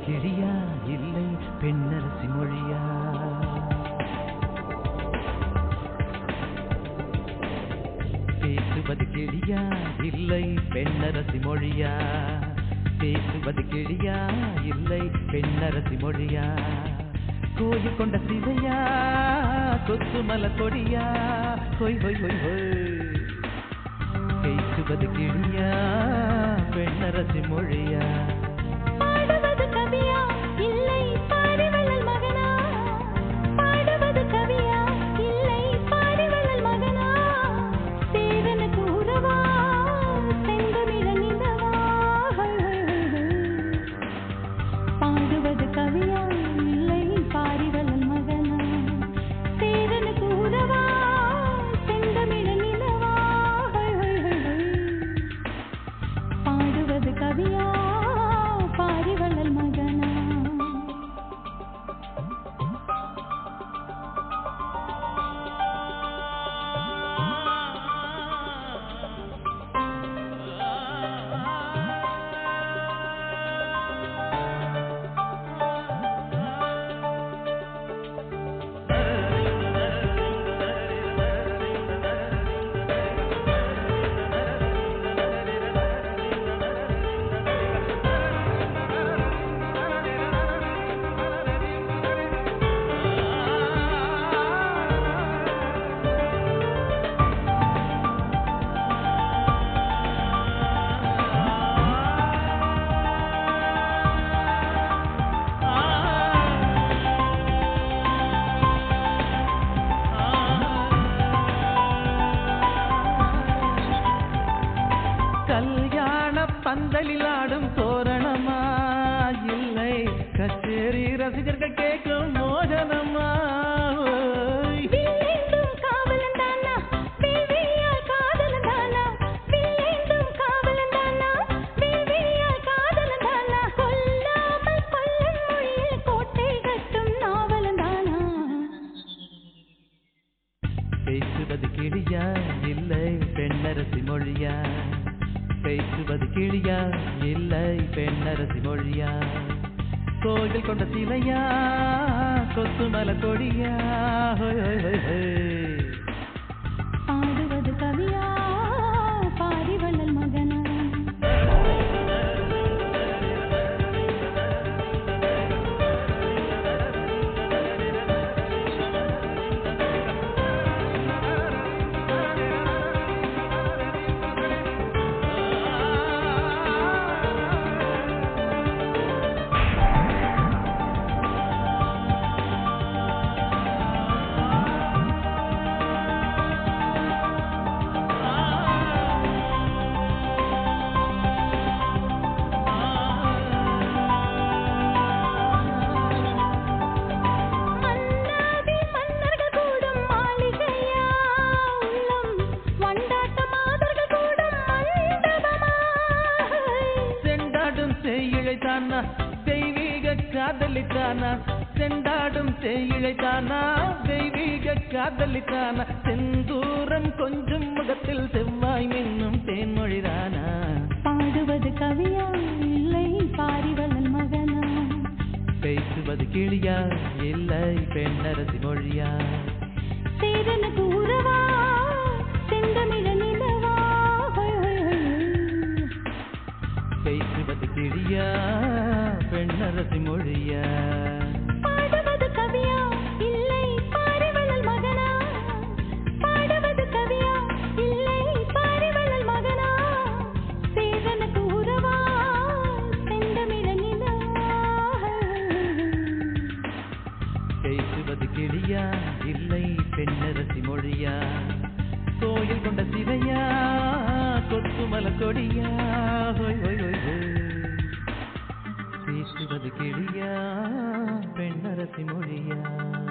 கிளியா இல்லை பெண்ணரசி மொழியா? பேசுவது கிளியா இல்லை பெண்ணரசி மொழியா? பேசுவது கிளியா இல்லை பெண்ணரசி மொழியா? கோயில் கொண்ட சிவையா கொத்துமல கொடியா? ஹொய் ஹொய் ஹொய் ஹொய். பேசுவது கிளியா பெண்ணரசி மொழியா? பாடுவது கவியா இல்லை பாரிவள்ளல் மகனா? பாடுவது கவியா இல்லை பாரிவள்ளல் மகனா? சேரனுக்கு உறவா செந்தமிழ நிலவா? பாடுவது கவியா இல்லை பாரிவள்ளல் மகனா? சேரனுக்கு உறவா செந்தமிழ நிலவா? பாடுவது கவியா பாரிவள்ளல் மகனா? கல்யாண பந்தலில் ஆடும் தோரணமா இல்லை கச்சேரி ரசிகர்கள் கேட்கும் மோகனமா? வில்லேந்தும் காவலன் தானா வில்விழியால் காதலன் தானா? வில்லேந்தும் காவலன் தானா வில்விழியால் காதலன் தானா? கொல்லாமல் கொல்லும் மொழியில் கோட்டை கட்டும் நாவலன் தானா? பேசுவது கிளியா இல்லை பெண்ணரசி மொழியா? பேசுவது கிளியா இல்லை பெண்ணரசி மொழியா? கோயில் கொண்ட சிலையா கொத்துமல கொடியா? ஹொய் ஹொய் ஹொய் ஹொய். பாடுவது கவியா பாரிவள்ளல் மகனா? மன்னாதி மன்னர்கள் கூடும் மாளிகையா? உள்ளம் வண்டாட்ட மாதர்கள் கூடும் மண்டபமா? செண்டாடும் செய்யிழைத்தானா தெய்வீக காதலித்தானா? செண்டாடும் செய்யிழைத்தானா தெய்வீக காதலித்தானா? செந்தூரம் கொஞ்சம் முகத்தில் செவ்வாய் மின்னும் தேன்மொழிதானா? பாடுவது கவியா இல்லை பாரிவள்ளல் மகனா? பேசுவது கிளியா இல்லை பெண்ணரசி மொழியா? சேரனுக்கு உறவா செந்தமிழ நிலவா? பேசுவது கிளியா பெண்ணரசி மொழியா? பாடுவது கவியா இல்லை பாரிவள்ளல் மகனா? பாடுவது கவியா இல்லை பாரிவள்ளல் மகனா? சேரனுக்கு உறவா செந்தமிழ நிலவா? பேசுவது கிளியா இல்லை பெண்ணரசி மொழியா? கோயில் கொண்ட சிலையா கொத்துமல கொடியா? ஹொய் ஹொய் ஹொய் ஹொய். பேசுவது கிளியா பெண்ணரசி மொழியா?